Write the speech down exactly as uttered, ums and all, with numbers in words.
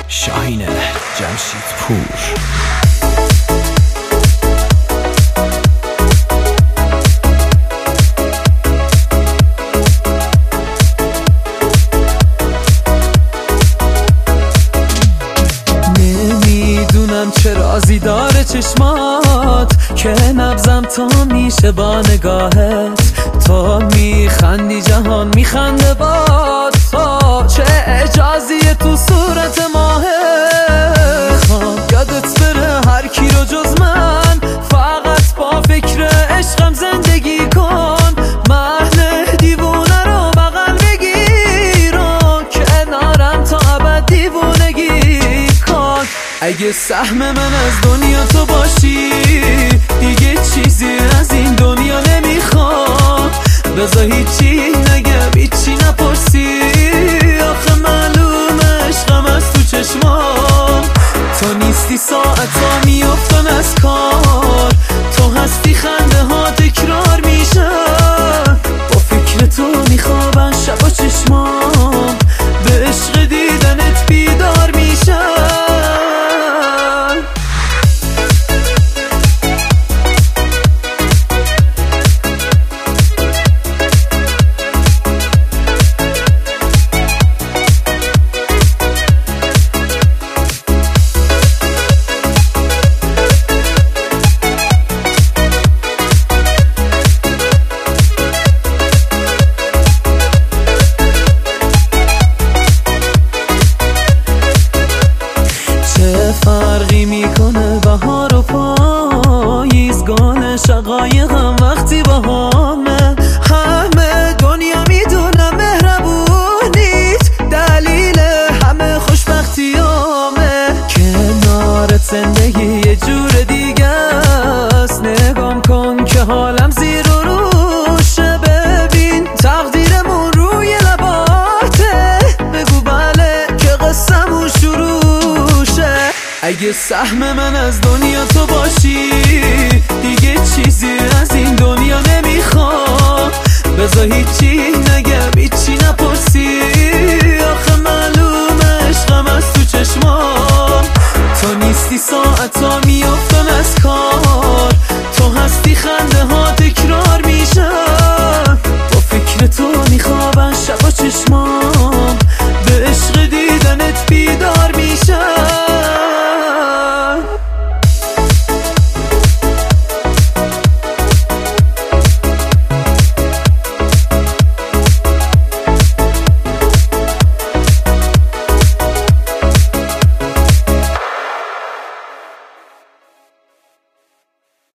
شاهین جمشیدپور. نمیدونم چه رازی داره چشمات که نبضم تا میشه با نگاهت. تا میخندی جهان میخنده باد، تا چه اجازیه تو صورت ماهت. میخوام یادت بره هر کی رو جز من، فقط با فکر عشقم زندگی کن. محل دیوونه رو بغل بگیر و کنارم تا ابد دیوونگی کن. اگه سهم من از دنیا تو باشی، دیگه چیزی از این دنیا نمیخوام. بذار هیچی نگم هیچی نپرسی، آخه معلومه عشقم از تو چشمام. تو نیستی ساعتا میافتن از کار، تو هستی خنده ها تکرار میشن. با فکر تو میخوابن شبا چشمام، به عشق دیدنت بیدار میشن. فرقی میکنه بهار و پاییز، گل شقایقم وقتی با همه. همه دنیا میدونم مهربونیت، دلیل همه خوشبختیامه. کنارت زندگی یه جور دیگه است، نگام کن که حالم زیر و روشه. ببین تقدیرمون روی لباته، بگو بله که قصه‌مون شروع شه. اگه سهم من از دنیا تو باشی، دیگه چیزی از این دنیا نمیخوام. بذار هیچی نگم هیچی نپرسی،